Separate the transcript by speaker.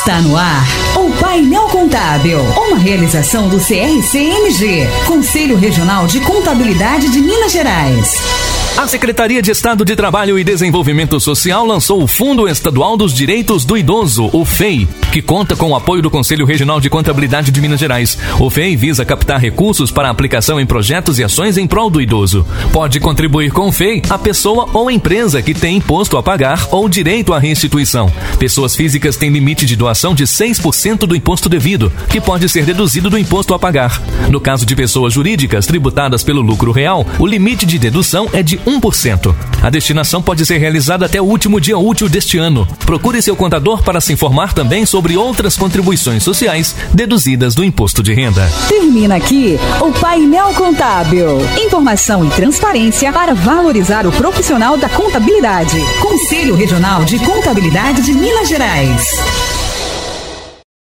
Speaker 1: Está no ar o Painel Contábil, uma realização do CRC-MG, Conselho Regional de Contabilidade de Minas Gerais.
Speaker 2: A Secretaria de Estado de Trabalho e Desenvolvimento Social lançou o Fundo Estadual dos Direitos do Idoso, o FEI, que conta com o apoio do Conselho Regional de Contabilidade de Minas Gerais. O FEI visa captar recursos para aplicação em projetos e ações em prol do idoso. Pode contribuir com o FEI a pessoa ou empresa que tem imposto a pagar ou direito à restituição. Pessoas físicas têm limite de doação de 6% do imposto devido, que pode ser deduzido do imposto a pagar. No caso de pessoas jurídicas tributadas pelo lucro real, o limite de dedução é de 1%. A destinação pode ser realizada até o último dia útil deste ano. Procure seu contador para se informar também sobre outras contribuições sociais deduzidas do imposto de renda.
Speaker 1: Termina aqui o Painel Contábil. Informação e transparência para valorizar o profissional da contabilidade. Conselho Regional de Contabilidade de Minas Gerais.